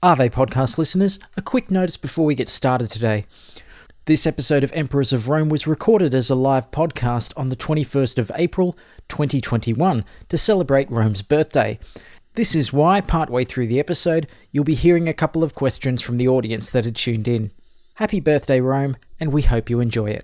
Ave podcast listeners, a quick notice before we get started today. This episode of Emperors of Rome was recorded as a live podcast on the 21st of April 2021 to celebrate Rome's birthday. This is why, partway through the episode, you'll be hearing a couple of questions from the audience that had tuned in. Happy birthday, Rome, and we hope you enjoy it.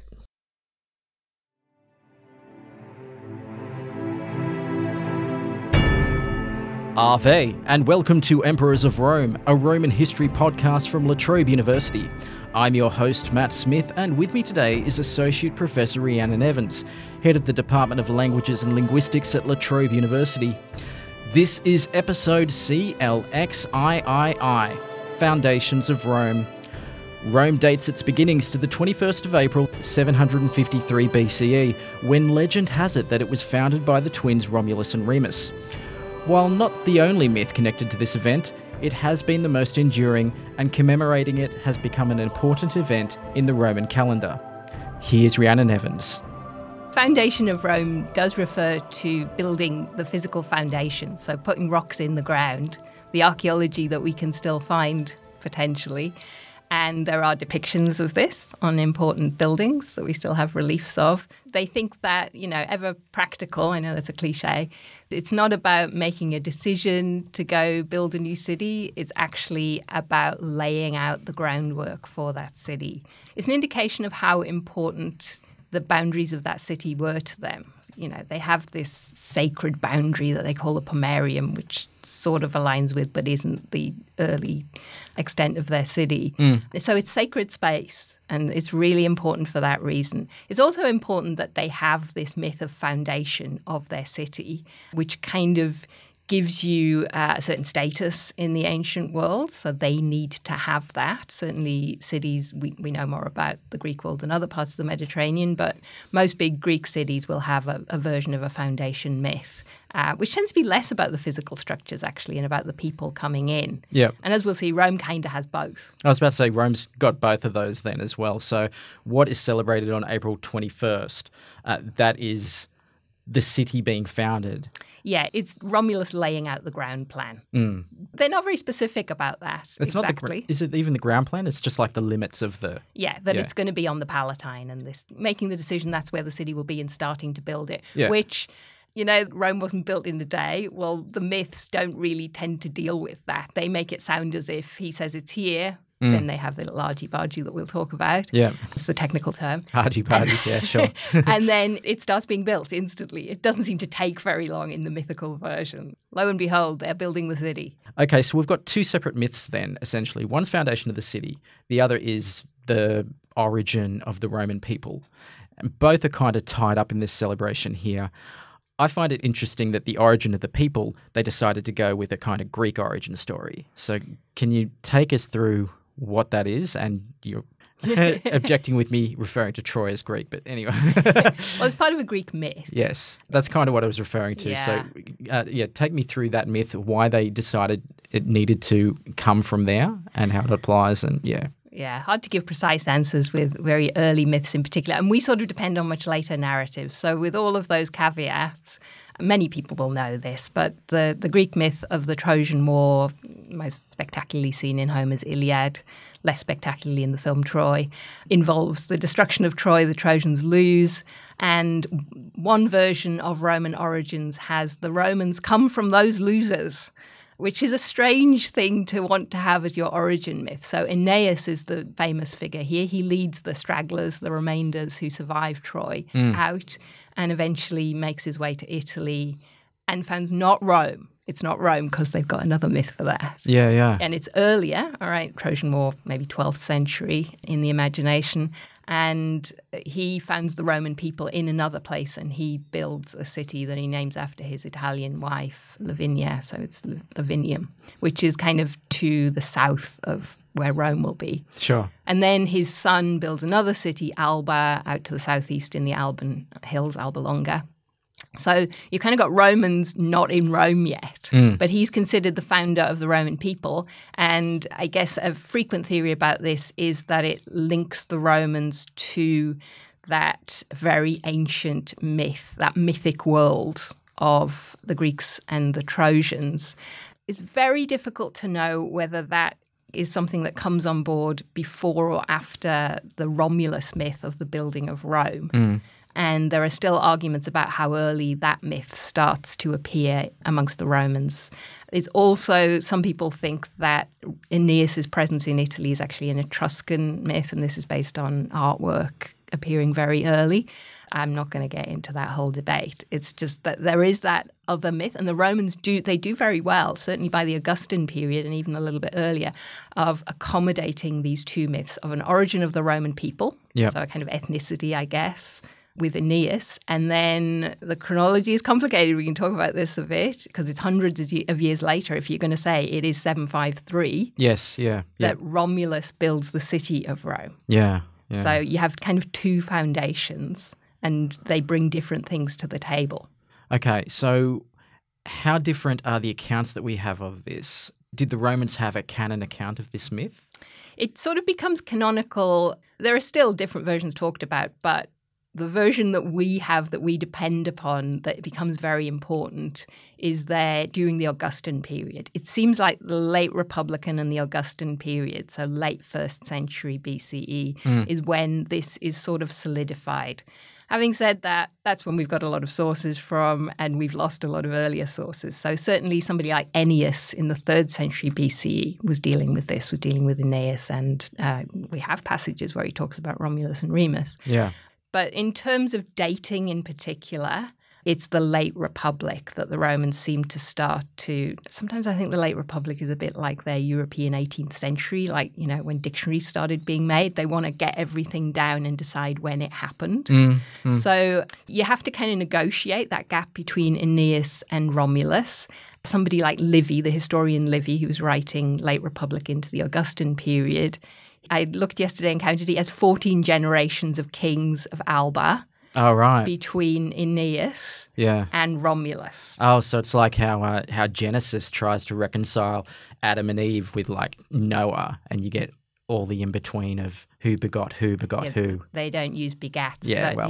Ave, and welcome to Emperors of Rome, a Roman history podcast from La Trobe University. I'm your host, Matt Smith, and with me today is Associate Professor Rhiannon Evans, Head of the Department of Languages and Linguistics at La Trobe University. This is episode CLXIII, Foundations of Rome. Rome dates its beginnings to the 21st of April, 753 BCE, when legend has it that it was founded by the twins Romulus and Remus. While not the only myth connected to this event, it has been the most enduring, and commemorating it has become an important event in the Roman calendar. Here's Rhiannon Evans. Foundation of Rome does refer to building the physical foundation, so putting rocks in the ground, the archaeology that we can still find potentially. And there are depictions of this on important buildings that we still have reliefs of. They think that, ever practical, I know that's a cliche, it's not about making a decision to go build a new city. It's actually about laying out the groundwork for that city. It's an indication of how important the boundaries of that city were to them. They have this sacred boundary that they call the Pomerium, which sort of aligns with, but isn't the early extent of their city. So it's sacred space, and it's really important for that reason. It's also important that they have this myth of foundation of their city, which kind of gives you a certain status in the ancient world, so they need to have that. Certainly cities, we know more about the Greek world than other parts of the Mediterranean, but most big Greek cities will have a version of a foundation myth, which tends to be less about the physical structures, actually, and about the people coming in. Yeah. And as we'll see, Rome kind of has both. I was about to say Rome's got both of those then as well. So what is celebrated on April 21st? That is the city being founded. Yeah, it's Romulus laying out the ground plan. They're not very specific about that. It's exactly. Is it even the ground plan? It's just like the limits of the... Yeah, it's going to be on the Palatine, and this making the decision that's where the city will be and starting to build it, which... Rome wasn't built in a day. Well, the myths don't really tend to deal with that. They make it sound as if he says it's here. Then they have the little argy-bargy that we'll talk about. Yeah. It's the technical term. Argy-bargy, yeah, sure. And then it starts being built instantly. It doesn't seem to take very long in the mythical version. Lo and behold, they're building the city. Okay, so we've got two separate myths then, essentially. One's foundation of the city. The other is the origin of the Roman people. And both are kind of tied up in this celebration here. I find it interesting that the origin of the people, they decided to go with a kind of Greek origin story. So can you take us through what that is? And you're objecting with me referring to Troy as Greek, but anyway. Well, it's part of a Greek myth. Yes, that's kind of what I was referring to. Yeah. So take me through that myth, why they decided it needed to come from there and how it applies and Yeah, hard to give precise answers with very early myths in particular. And we sort of depend on much later narratives. So with all of those caveats, many people will know this, but the Greek myth of the Trojan War, most spectacularly seen in Homer's Iliad, less spectacularly in the film Troy, involves the destruction of Troy. The Trojans lose. And one version of Roman origins has the Romans come from those losers, which is a strange thing to want to have as your origin myth. So Aeneas is the famous figure here. He leads the stragglers, the remainders who survive Troy, out and eventually makes his way to Italy and founds not Rome. It's not Rome because they've got another myth for that. Yeah. And it's earlier, all right, Trojan War, maybe 12th century in the imagination. And he founds the Roman people in another place, and he builds a city that he names after his Italian wife, Lavinia. So it's Lavinium, which is kind of to the south of where Rome will be. Sure. And then his son builds another city, Alba, out to the southeast in the Alban hills, Alba Longa. So you kind of got Romans not in Rome yet, but he's considered the founder of the Roman people. And I guess a frequent theory about this is that it links the Romans to that very ancient myth, that mythic world of the Greeks and the Trojans. It's very difficult to know whether that is something that comes on board before or after the Romulus myth of the building of Rome. And there are still arguments about how early that myth starts to appear amongst the Romans. It's also, some people think that Aeneas's presence in Italy is actually an Etruscan myth, and this is based on artwork appearing very early. I'm not going to get into that whole debate. It's just that there is that other myth, and the Romans do very well, certainly by the Augustan period and even a little bit earlier, of accommodating these two myths of an origin of the Roman people, so a kind of ethnicity, I guess, with Aeneas. And then the chronology is complicated. We can talk about this a bit because it's hundreds of years later. If you're going to say it is 753, that Romulus builds the city of Rome. So you have kind of two foundations, and they bring different things to the table. Okay, so how different are the accounts that we have of this? Did the Romans have a canon account of this myth? It sort of becomes canonical. There are still different versions talked about, but the version that we have, that we depend upon, that becomes very important, is there during the Augustan period. It seems like the late Republican and the Augustan period, so late 1st century BCE, is when this is sort of solidified. Having said that, that's when we've got a lot of sources from, and we've lost a lot of earlier sources. So certainly somebody like Ennius in the 3rd century BCE was dealing with this, was dealing with Aeneas, and we have passages where he talks about Romulus and Remus. But in terms of dating in particular, it's the late Republic that the Romans seem to start to... Sometimes I think the late Republic is a bit like their European 18th century, like, when dictionaries started being made. They want to get everything down and decide when it happened. So you have to kind of negotiate that gap between Aeneas and Romulus. Somebody like Livy, the historian Livy, who was writing late Republic into the Augustan period, I looked yesterday and counted, he has 14 generations of kings of Alba. Oh, right. Between Aeneas and Romulus. Oh, so it's like how Genesis tries to reconcile Adam and Eve with like Noah, and you get all the in-between of who begot who. They don't use begats. Yeah, but well.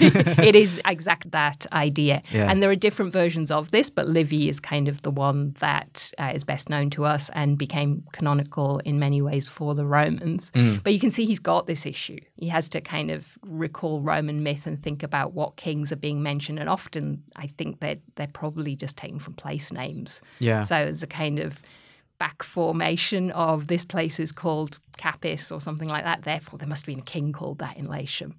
It is exactly that idea. Yeah. And there are different versions of this, but Livy is kind of the one that is best known to us and became canonical in many ways for the Romans. But you can see he's got this issue. He has to kind of recall Roman myth and think about what kings are being mentioned. And often I think they're probably just taken from place names. So it's a kind of back formation of this place is called Capys or something like that. Therefore, there must have been a king called that in Latium.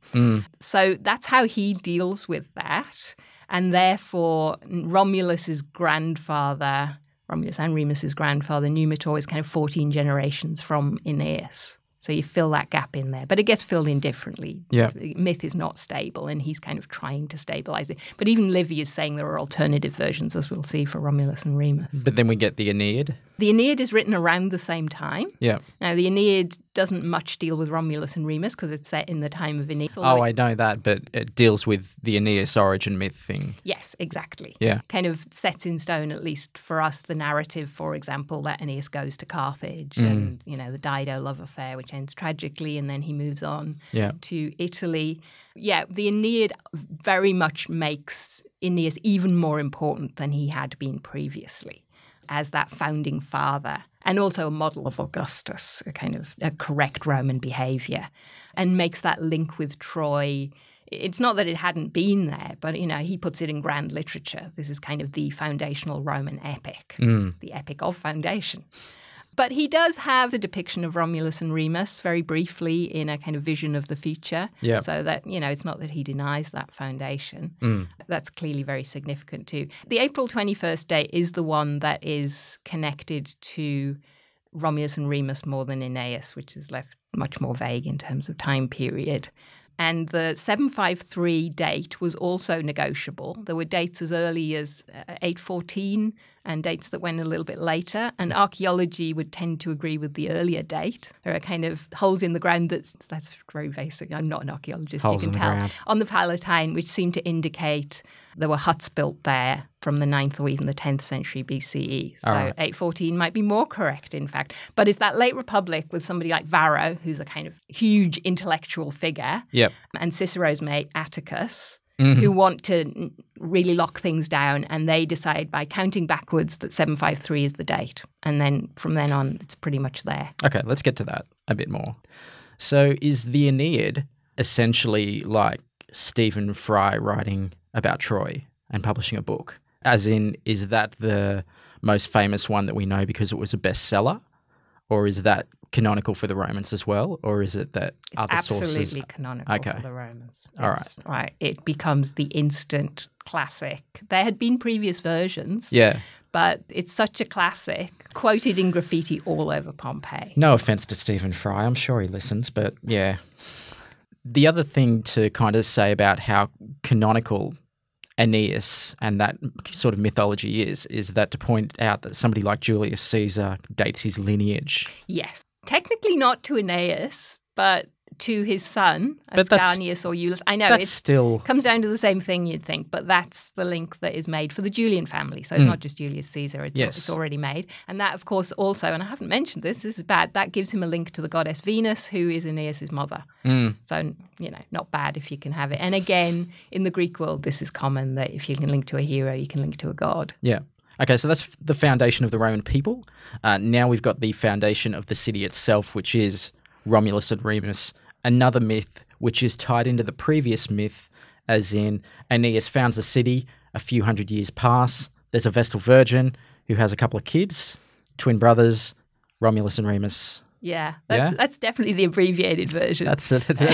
So that's how he deals with that. And therefore, Romulus's grandfather, Romulus and Remus's grandfather, Numitor, is kind of 14 generations from Aeneas. So you fill that gap in there. But it gets filled in differently. Myth is not stable, and he's kind of trying to stabilize it. But even Livy is saying there are alternative versions, as we'll see, for Romulus and Remus. But then we get the Aeneid. The Aeneid is written around the same time. Now, the Aeneid doesn't much deal with Romulus and Remus because it's set in the time of Aeneas. I know that, but it deals with the Aeneas origin myth thing. Yes, exactly. Yeah. Kind of sets in stone, at least for us, the narrative, for example, that Aeneas goes to Carthage and, the Dido love affair, which ends tragically, and then he moves on to Italy. Yeah, the Aeneid very much makes Aeneas even more important than he had been previously as that founding father, and also a model of Augustus, a kind of a correct Roman behavior, and makes that link with Troy. It's not that it hadn't been there, but, he puts it in grand literature. This is kind of the foundational Roman epic, the epic of foundation. But he does have the depiction of Romulus and Remus very briefly in a kind of vision of the future. So that, it's not that he denies that foundation. That's clearly very significant too. The April 21st date is the one that is connected to Romulus and Remus more than Aeneas, which is left much more vague in terms of time period. And the 753 date was also negotiable. There were dates as early as 814 and dates that went a little bit later. And archaeology would tend to agree with the earlier date. There are kind of holes in the ground that's very basic. I'm not an archaeologist, holes you can tell. Ground. On the Palatine, which seem to indicate there were huts built there from the 9th or even the 10th century BCE. So 814 might be more correct, in fact. But it's that late Republic with somebody like Varro, who's a kind of huge intellectual figure, and Cicero's mate Atticus, who want to really lock things down, and they decide by counting backwards that 753 is the date. And then from then on, it's pretty much there. Okay, let's get to that a bit more. So is the Aeneid essentially like Stephen Fry writing about Troy and publishing a book? As in, is that the most famous one that we know because it was a bestseller? Or is that canonical for the Romans as well? Or is it that it's other sources? Absolutely canonical for the Romans. All right. Right. It becomes the instant classic. There had been previous versions. Yeah. But it's such a classic, quoted in graffiti all over Pompeii. No offense to Stephen Fry. I'm sure he listens, but yeah. The other thing to kind of say about how canonical Aeneas and that sort of mythology is that to point out that somebody like Julius Caesar dates his lineage. Yes. Technically not to Aeneas, but to his son, But Ascanius or Iulus. I know That's it still... comes down to the same thing you'd think, but that's the link that is made for the Julian family. So it's not just Julius Caesar, it's already made. And that, of course, also, and I haven't mentioned this is bad, that gives him a link to the goddess Venus, who is Aeneas' mother. So, not bad if you can have it. And again, in the Greek world, this is common, that if you can link to a hero, you can link to a god. Yeah. Okay, so that's the foundation of the Roman people. Now we've got the foundation of the city itself, which is Romulus and Remus. Another myth which is tied into the previous myth, as in Aeneas founds a city, a few hundred years pass, there's a Vestal Virgin who has a couple of kids, twin brothers, Romulus and Remus. Yeah, that's definitely the abbreviated version. That's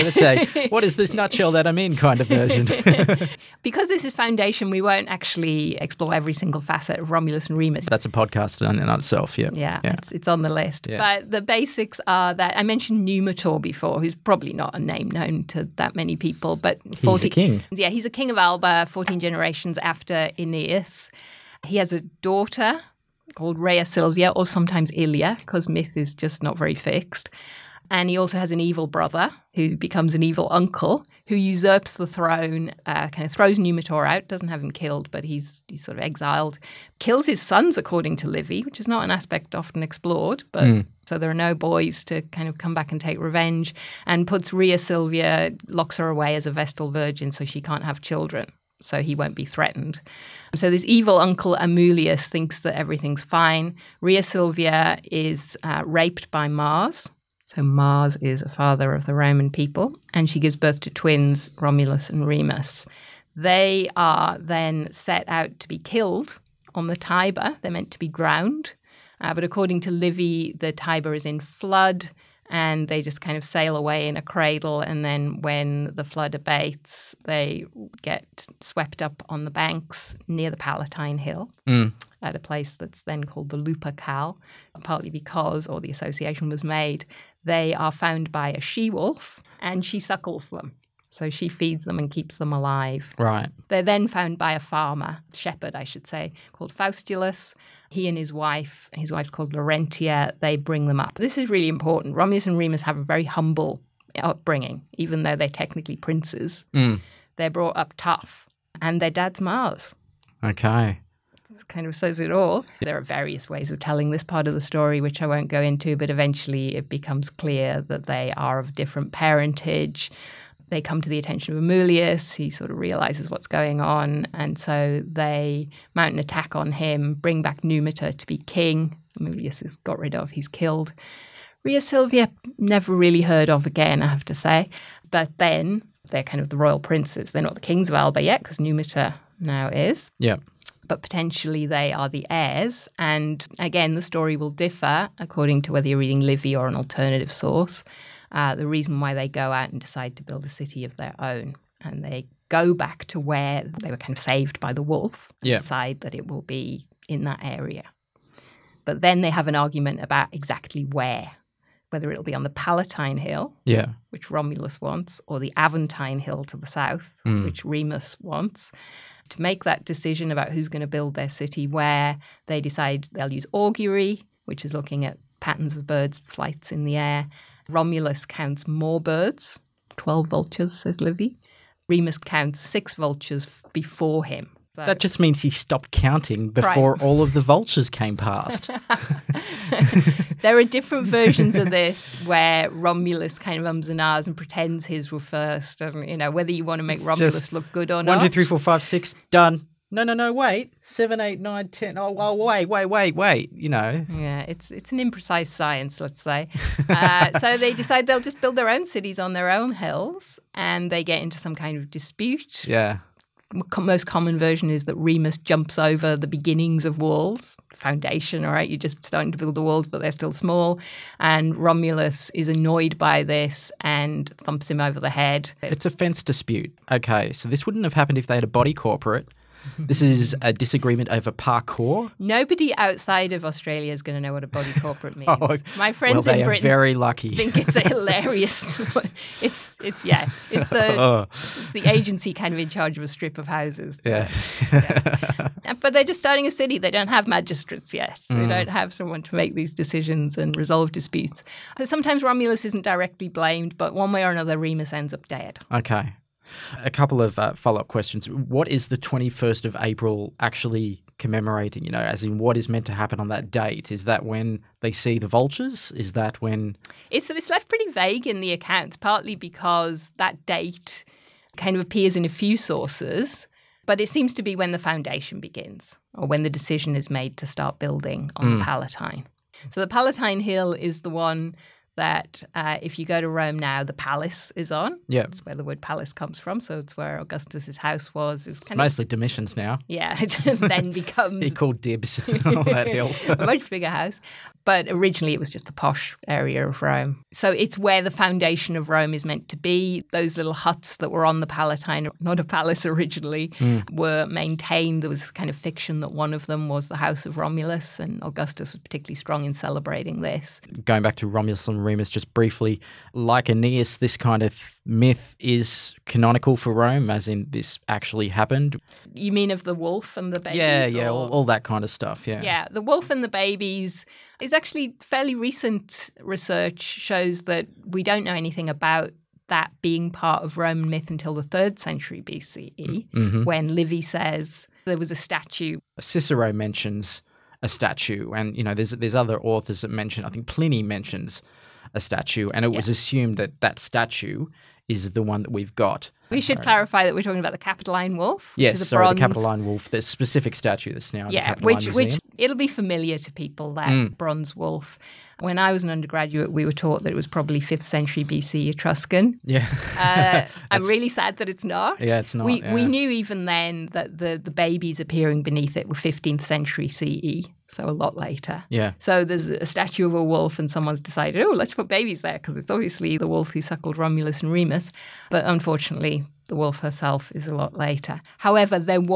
a what is this nutshell that I'm in kind of version. Because this is foundation, we won't actually explore every single facet of Romulus and Remus. That's a podcast in itself, yeah. Yeah. It's on the list. Yeah. But the basics are that I mentioned Numitor before, who's probably not a name known to that many people, but he's a king. Yeah, he's a king of Alba, 14 generations after Aeneas. He has a daughter called Rhea Silvia, or sometimes Ilia, because myth is just not very fixed. And he also has an evil brother who becomes an evil uncle who usurps the throne, kind of throws Numitor out, doesn't have him killed, but he's sort of exiled, kills his sons, according to Livy, which is not an aspect often explored, but so there are no boys to kind of come back and take revenge, and puts Rhea Silvia, locks her away as a Vestal Virgin so she can't have children, so he won't be threatened. So this evil uncle Amulius thinks that everything's fine. Rhea Silvia is raped by Mars. So Mars is a father of the Roman people, and she gives birth to twins, Romulus and Remus. They are then set out to be killed on the Tiber. They're meant to be drowned. But according to Livy, the Tiber is in flood, and they just kind of sail away in a cradle. And then when the flood abates, they get swept up on the banks near the Palatine Hill at a place that's then called the Lupercal, partly because, or the association was made, they are found by a she-wolf and she suckles them. So she feeds them and keeps them alive. Right. They're then found by a farmer, shepherd, I should say, called Faustulus. He and his wife's called Laurentia, they bring them up. This is really important. Romulus and Remus have a very humble upbringing, even though they're technically princes. They're brought up tough. And their dad's Mars. Okay. It kind of says it all. There are various ways of telling this part of the story, which I won't go into, but eventually it becomes clear that they are of different parentage. They come to the attention of Amulius. He sort of realizes what's going on. And so they mount an attack on him, bring back Numitor to be king. Amulius is got rid of. He's killed. Rhea Silvia, never really heard of again, I have to say. But then they're kind of the royal princes. They're not the kings of Alba yet, because Numitor now is. Yeah. But potentially they are the heirs. And again, the story will differ according to whether you're reading Livy or an alternative source. The reason why they go out and decide to build a city of their own. And they go back to where they were kind of saved by the wolf and decide that it will be in that area. But then they have an argument about exactly where, whether it'll be on the Palatine Hill, which Romulus wants, or the Aventine Hill to the south, which Remus wants. To make that decision about who's going to build their city where, they decide they'll use augury, which is looking at patterns of birds' flights in the air. Romulus counts more birds, 12 vultures, says Livy. Remus counts 6 vultures before him. So. That just means he stopped counting before all of the vultures came past. There are different versions of this where Romulus kind of ums and ahs and pretends his were first. And, you know, whether you want to make Romulus look good or not. 1, 2, 3, 4, 5, 6, done. No, wait. 7, 8, 9, 10. Oh, well, wait, you know. Yeah, it's an imprecise science, let's say. So they decide they'll just build their own cities on their own hills, and they get into some kind of dispute. Yeah. Most common version is that Remus jumps over the beginnings of walls, foundation, all right? You're just starting to build the walls, but they're still small. And Romulus is annoyed by this and thumps him over the head. It's a fence dispute. Okay, so this wouldn't have happened if they had a body corporate. This is a disagreement over parkour. Nobody outside of Australia is going to know what a body corporate means. My friends in Britain are very lucky. think it's a hilarious. It's the agency kind of in charge of a strip of houses. Yeah. But they're just starting a city. They don't have magistrates yet. They don't have someone to make these decisions and resolve disputes. So sometimes Romulus isn't directly blamed, but one way or another, Remus ends up dead. Okay. A couple of follow-up questions. What is the 21st of April actually commemorating, you know, as in what is meant to happen on that date? Is that when they see the vultures? Is that when... It's left pretty vague in the accounts, partly because that date kind of appears in a few sources, but it seems to be when the foundation begins or when the decision is made to start building on the Palatine. So the Palatine Hill is the one that if you go to Rome now, the palace is on. Yeah. That's where the word palace comes from. So it's where Augustus's house was. It was kind mostly Domitian's now. Yeah, it then becomes... He called dibs on that hill. A much bigger house. But originally it was just the posh area of Rome. So it's where the foundation of Rome is meant to be. Those little huts that were on the Palatine, not a palace originally, were maintained. There was kind of fiction that one of them was the house of Romulus, and Augustus was particularly strong in celebrating this. Going back to Romulus and Remus just briefly, like Aeneas, this kind of myth is canonical for Rome, as in this actually happened. You mean of the wolf and the babies? Yeah, all that kind of stuff, yeah. Yeah, the wolf and the babies is actually fairly recent research shows that we don't know anything about that being part of Roman myth until the 3rd century BCE, when Livy says there was a statue. Cicero mentions a statue, and, you know, there's other authors that mention, I think Pliny mentions a statue, and it was assumed that that statue is the one that we've got. We should clarify that we're talking about the Capitoline wolf. Yes, the Capitoline wolf, the specific statue that's now in the Capitoline Museum. Which it'll be familiar to people, that bronze wolf. When I was an undergraduate, we were taught that it was probably 5th century BC Etruscan. Yeah. I'm really sad that it's not. Yeah, it's not. We knew even then that the babies appearing beneath it were 15th century CE, so a lot later. Yeah. So there's a statue of a wolf and someone's decided, let's put babies there because it's obviously the wolf who suckled Romulus and Remus. But unfortunately, the wolf herself is a lot later. However,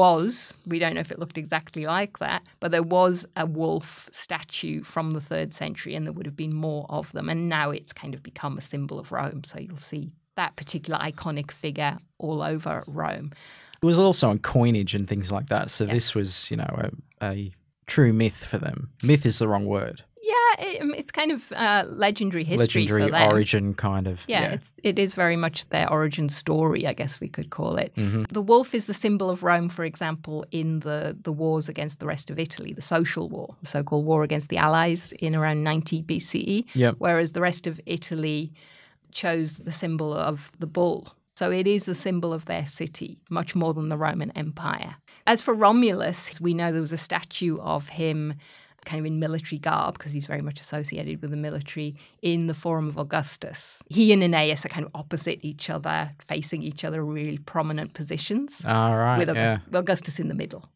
we don't know if it looked exactly like that, but there was a wolf statue from the 3rd century, and there would have been more of them. And now it's kind of become a symbol of Rome. So you'll see that particular iconic figure all over Rome. It was also on coinage and things like that. So this was, you know, a true myth for them. Myth is the wrong word. Yeah, it's kind of legendary history for them. Origin kind of. Yeah, it is very much their origin story, I guess we could call it. The wolf is the symbol of Rome, for example, in the wars against the rest of Italy, the social war, the so-called war against the Allies in around 90 BCE, whereas the rest of Italy chose the symbol of the bull. So it is the symbol of their city, much more than the Roman Empire. As for Romulus, we know there was a statue of him kind of in military garb, because he's very much associated with the military, in the Forum of Augustus. He and Aeneas are kind of opposite each other, facing each other in really prominent positions. All right, with Augustus in the middle.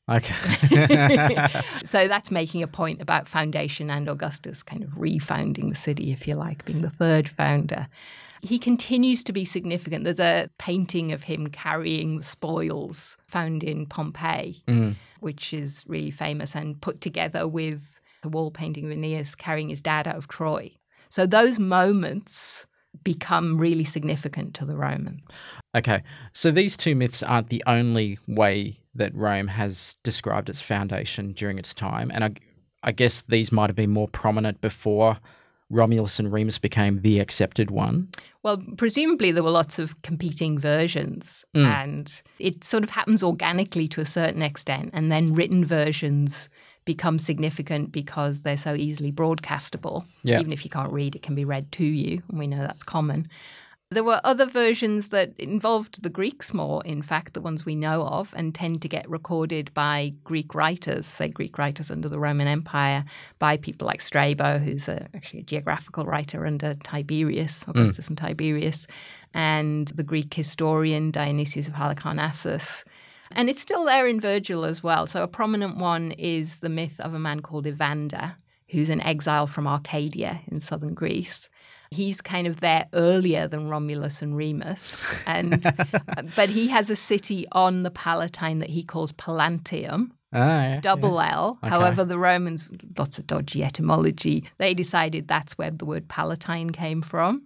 Okay. So that's making a point about foundation and Augustus kind of refounding the city, if you like, being the 3rd founder. He continues to be significant. There's a painting of him carrying the spoils found in Pompeii, which is really famous and put together with the wall painting of Aeneas carrying his dad out of Troy. So those moments become really significant to the Romans. Okay, so these two myths aren't the only way that Rome has described its foundation during its time, and I guess these might have been more prominent before Romulus and Remus became the accepted one? Well, presumably there were lots of competing versions, and it sort of happens organically to a certain extent, and then written versions become significant because they're so easily broadcastable. Yeah. Even if you can't read, it can be read to you, and we know that's common. There were other versions that involved the Greeks more, in fact, the ones we know of, and tend to get recorded by Greek writers, say Greek writers under the Roman Empire, by people like Strabo, who's actually a geographical writer under Tiberius, Augustus and Tiberius, and the Greek historian Dionysius of Halicarnassus. And it's still there in Virgil as well. So a prominent one is the myth of a man called Evander, who's an exile from Arcadia in southern Greece. He's kind of there earlier than Romulus and Remus, and but he has a city on the Palatine that he calls Palantium, double L. Okay. However, the Romans, lots of dodgy etymology, they decided that's where the word Palatine came from.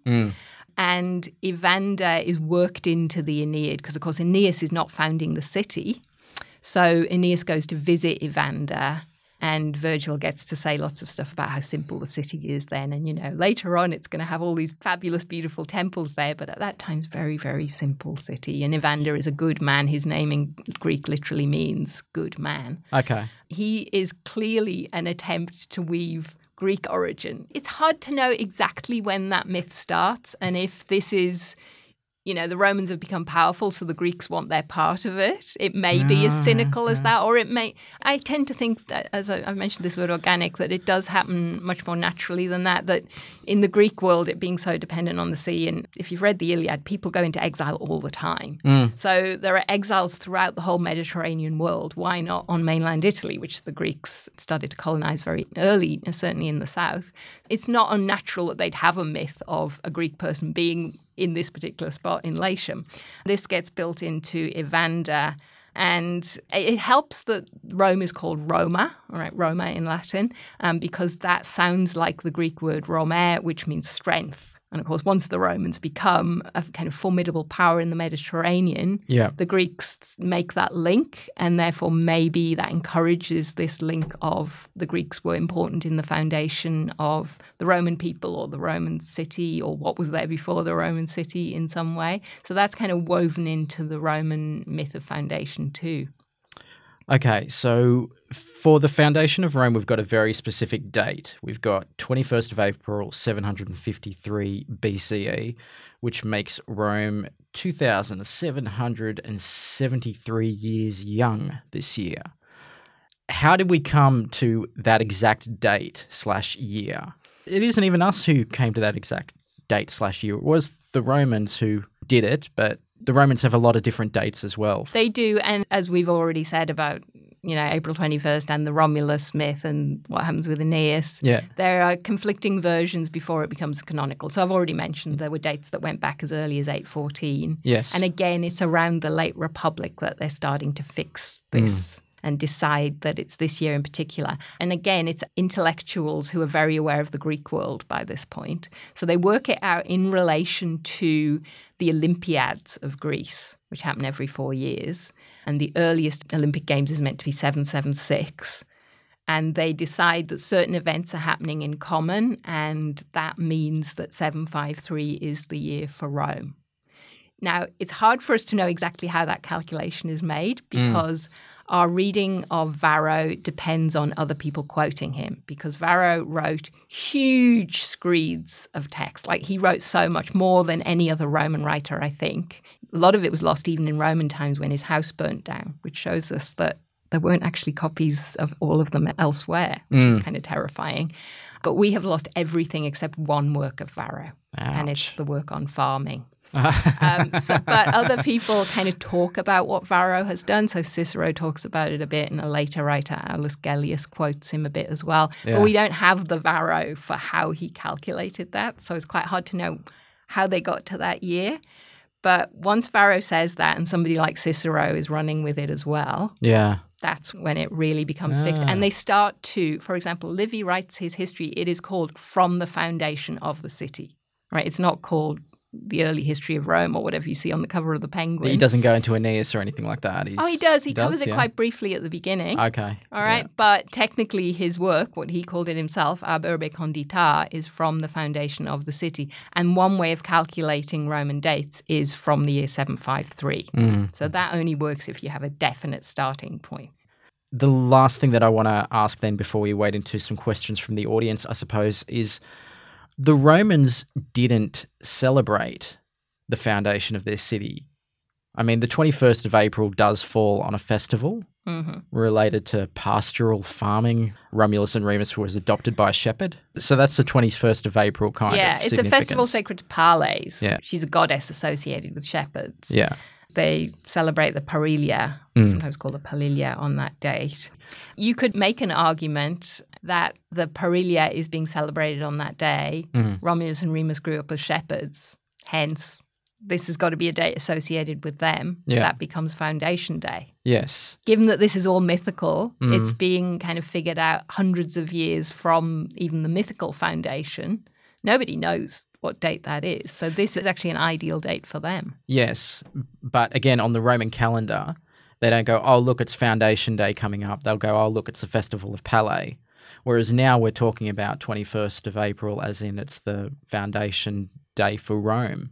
And Evander is worked into the Aeneid because, of course, Aeneas is not founding the city. So Aeneas goes to visit Evander, and Virgil gets to say lots of stuff about how simple the city is then. And, you know, later on it's going to have all these fabulous, beautiful temples there. But at that time, it's very, very simple city. And Evander is a good man. His name in Greek literally means good man. Okay. He is clearly an attempt to weave Greek origin. It's hard to know exactly when that myth starts and if this is, you know, the Romans have become powerful, so the Greeks want their part of it. It may be as cynical as that, or it may... I tend to think that, as I've mentioned this word organic, that it does happen much more naturally than that in the Greek world, it being so dependent on the sea, and if you've read the Iliad, people go into exile all the time. So there are exiles throughout the whole Mediterranean world. Why not on mainland Italy, which the Greeks started to colonize very early, certainly in the south? It's not unnatural that they'd have a myth of a Greek person being in this particular spot in Latium. This gets built into Evander, and it helps that Rome is called Roma, all right, Roma in Latin, because that sounds like the Greek word Romer, which means strength. And of course, once the Romans become a kind of formidable power in the Mediterranean, the Greeks make that link, and therefore maybe that encourages this link of the Greeks were important in the foundation of the Roman people or the Roman city or what was there before the Roman city in some way. So that's kind of woven into the Roman myth of foundation too. Okay, so for the foundation of Rome, we've got a very specific date. We've got 21st of April, 753 BCE, which makes Rome 2,773 years young this year. How did we come to that exact date/year? It isn't even us who came to that exact date/year. It was the Romans who did it, but the Romans have a lot of different dates as well. They do, and as we've already said about, you know, April 21st and the Romulus myth and what happens with Aeneas, there are conflicting versions before it becomes canonical. So I've already mentioned there were dates that went back as early as 814. Yes. And again, it's around the late Republic that they're starting to fix this and decide that it's this year in particular. And again, it's intellectuals who are very aware of the Greek world by this point. So they work it out in relation to the Olympiads of Greece, which happen every 4 years. And the earliest Olympic Games is meant to be 776. And they decide that certain events are happening in common, and that means that 753 is the year for Rome. Now, it's hard for us to know exactly how that calculation is made because our reading of Varro depends on other people quoting him, because Varro wrote huge screeds of text. Like, he wrote so much more than any other Roman writer, I think. A lot of it was lost even in Roman times when his house burnt down, which shows us that there weren't actually copies of all of them elsewhere, which is kind of terrifying. But we have lost everything except one work of Varro, and it's the work on farming. But other people kind of talk about what Varro has done. So Cicero talks about it a bit, and a later writer, Aulus Gellius, quotes him a bit as well. But we don't have the Varro for how he calculated that. So it's quite hard to know how they got to that year. But once Varro says that, and somebody like Cicero is running with it as well, that's when it really becomes fixed. And they start to, for example, Livy writes his history, it is called From the Foundation of the City, right? It's not called the early history of Rome or whatever you see on the cover of the Penguin. He doesn't go into Aeneas or anything like that. He does. He covers it quite briefly at the beginning. Okay. All right. Yeah. But technically his work, what he called it himself, Ab Urbe Condita, is from the foundation of the city. And one way of calculating Roman dates is from the year 753. So that only works if you have a definite starting point. The last thing that I want to ask then before we wade into some questions from the audience, I suppose, is the Romans didn't celebrate the foundation of their city. I mean, the 21st of April does fall on a festival related to pastoral farming. Romulus and Remus was adopted by a shepherd. So that's the 21st of April kind of significance. Yeah, it's a festival sacred to Pales. Yeah. She's a goddess associated with shepherds. Yeah. They celebrate the Parilia, sometimes called the Palilia, on that date. You could make an argument that the Parilia is being celebrated on that day. Romulus and Remus grew up as shepherds. Hence, this has got to be a date associated with them. Yeah. That becomes Foundation Day. Yes. Given that this is all mythical, it's being kind of figured out hundreds of years from even the mythical foundation. Nobody knows what date that is. So this is actually an ideal date for them. Yes. But again, on the Roman calendar, they don't go, oh, look, it's Foundation Day coming up. They'll go, oh, look, it's the Festival of Palais. Whereas now we're talking about 21st of April, as in it's the Foundation Day for Rome.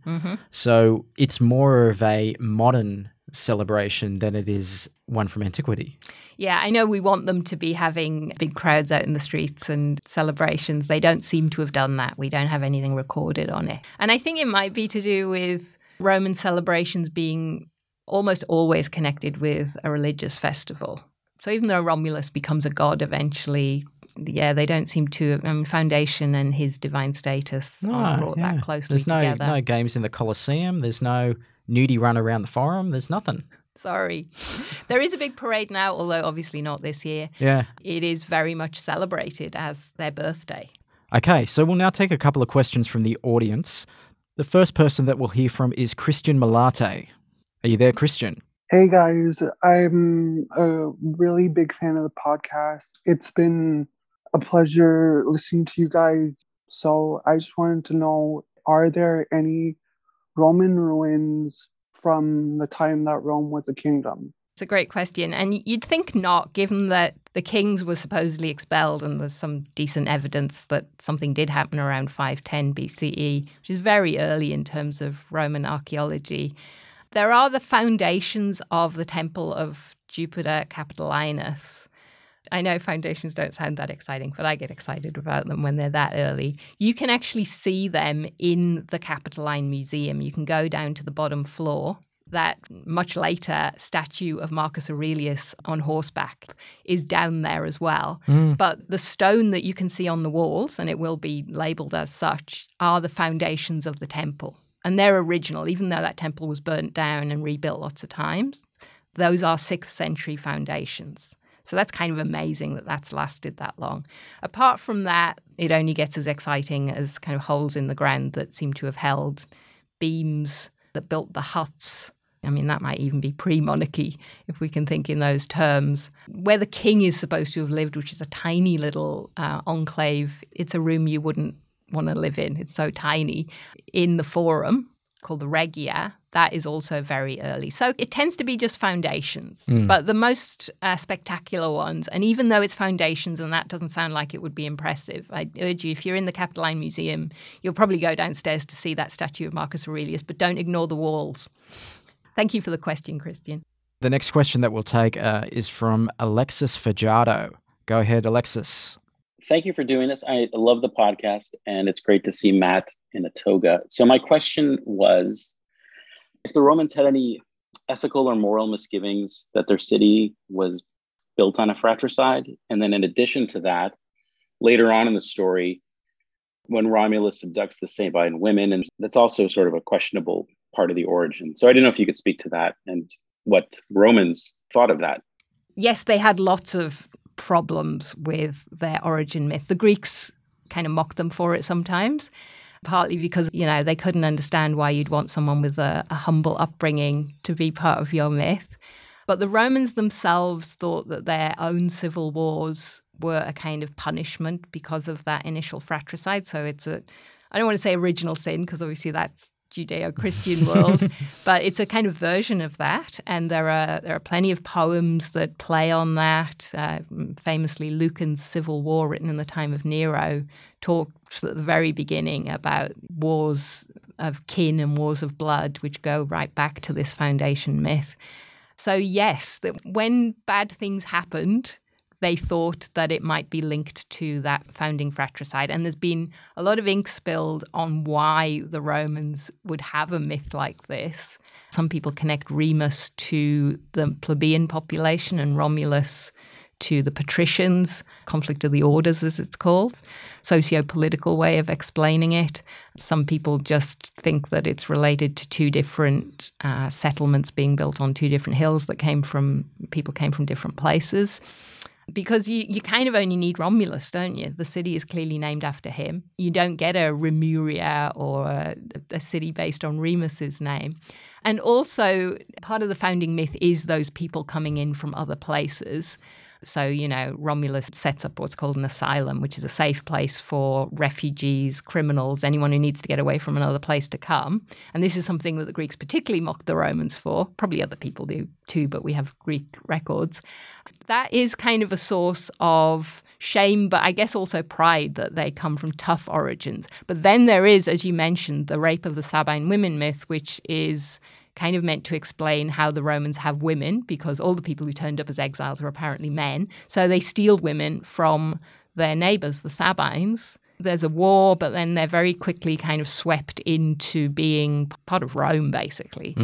So it's more of a modern celebration than it is one from antiquity. Yeah, I know we want them to be having big crowds out in the streets and celebrations. They don't seem to have done that. We don't have anything recorded on it. And I think it might be to do with Roman celebrations being almost always connected with a religious festival. So even though Romulus becomes a god eventually, they don't seem to. Foundation and his divine status aren't brought that closely together. There's no games in the Colosseum. There's no nudie run around the forum. There's nothing. Sorry. There is a big parade now, although obviously not this year. Yeah. It is very much celebrated as their birthday. Okay, so we'll now take a couple of questions from the audience. The first person that we'll hear from is Christian Malate. Are you there, Christian? Hey guys, I'm a really big fan of the podcast. It's been a pleasure listening to you guys. So I just wanted to know, are there any Roman ruins from the time that Rome was a kingdom? It's a great question. And you'd think not, given that the kings were supposedly expelled and there's some decent evidence that something did happen around 510 BCE, which is very early in terms of Roman archaeology. There are the foundations of the Temple of Jupiter Capitolinus. I know foundations don't sound that exciting, but I get excited about them when they're that early. You can actually see them in the Capitoline Museum. You can go down to the bottom floor. That much later statue of Marcus Aurelius on horseback is down there as well. But the stone that you can see on the walls, and it will be labelled as such, are the foundations of the temple. And they're original, even though that temple was burnt down and rebuilt lots of times. Those are 6th century foundations. So that's kind of amazing that that's lasted that long. Apart from that, it only gets as exciting as kind of holes in the ground that seem to have held beams that built the huts. I mean, that might even be pre-monarchy, if we can think in those terms. Where the king is supposed to have lived, which is a tiny little enclave, it's a room you wouldn't want to live in. It's so tiny. In the Forum, called the Regia, that is also very early. So it tends to be just foundations. But the most spectacular ones, and even though it's foundations and that doesn't sound like it would be impressive, I urge you, if you're in the Capitoline Museum, you'll probably go downstairs to see that statue of Marcus Aurelius, but don't ignore the walls. Thank you for the question, Christian. The next question that we'll take is from Alexis Fajardo. Go ahead, Alexis. Thank you for doing this. I love the podcast, and it's great to see Matt in a toga. So my question was, if the Romans had any ethical or moral misgivings that their city was built on a fratricide, and then in addition to that, later on in the story, when Romulus abducts the Sabine women, and that's also sort of a questionable part of the origin. So I didn't know if you could speak to that and what Romans thought of that. Yes, they had lots of problems with their origin myth. The Greeks kind of mocked them for it sometimes, partly because, they couldn't understand why you'd want someone with a humble upbringing to be part of your myth. But the Romans themselves thought that their own civil wars were a kind of punishment because of that initial fratricide. So it's I don't want to say original sin, because obviously that's Judeo-Christian world, but it's a kind of version of that. And there are plenty of poems that play on that. Famously, Lucan's Civil War, written in the time of Nero, talks at the very beginning about wars of kin and wars of blood, which go right back to this foundation myth. So yes, that when bad things happened, they thought that it might be linked to that founding fratricide. And there's been a lot of ink spilled on why the Romans would have a myth like this. Some people connect Remus to the plebeian population and Romulus to the patricians, conflict of the orders as it's called, socio-political way of explaining it. Some people just think that it's related to two different settlements being built on two different hills that people came from different places. Because you kind of only need Romulus, don't you? The city is clearly named after him. You don't get a Remuria or a city based on Remus's name. And also, part of the founding myth is those people coming in from other places. So, Romulus sets up what's called an asylum, which is a safe place for refugees, criminals, anyone who needs to get away from another place to come. And this is something that the Greeks particularly mocked the Romans for. Probably other people do too, but we have Greek records. That is kind of a source of shame, but I guess also pride that they come from tough origins. But then there is, as you mentioned, the rape of the Sabine women myth, which is kind of meant to explain how the Romans have women, because all the people who turned up as exiles were apparently men. So they steal women from their neighbours, the Sabines. There's a war, but then they're very quickly kind of swept into being part of Rome, basically.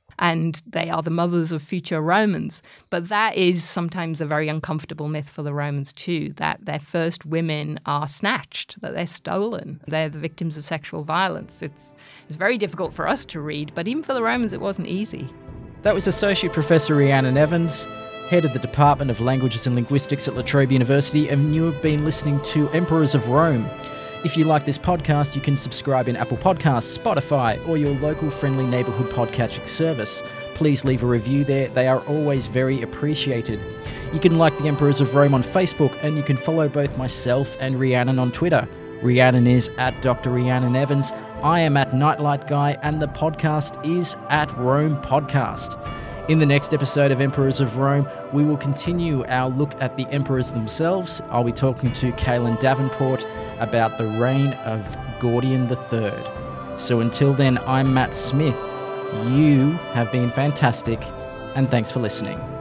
And they are the mothers of future Romans. But that is sometimes a very uncomfortable myth for the Romans too, that their first women are snatched, that they're stolen. They're the victims of sexual violence. It's very difficult for us to read, but even for the Romans it wasn't easy. That was Associate Professor Rhiannon Evans, Head of the Department of Languages and Linguistics at La Trobe University, and you have been listening to Emperors of Rome. If you like this podcast, you can subscribe in Apple Podcasts, Spotify, or your local friendly neighbourhood podcatching service. Please leave a review there. They are always very appreciated. You can like the Emperors of Rome on Facebook, and you can follow both myself and Rhiannon on Twitter. Rhiannon is at Dr. Rhiannon Evans. I am at Nightlight Guy, and the podcast is at Rome Podcast. In the next episode of Emperors of Rome, we will continue our look at the emperors themselves. I'll be talking to Kaylin Davenport about the reign of Gordian III. So until then, I'm Matt Smith. You have been fantastic, and thanks for listening.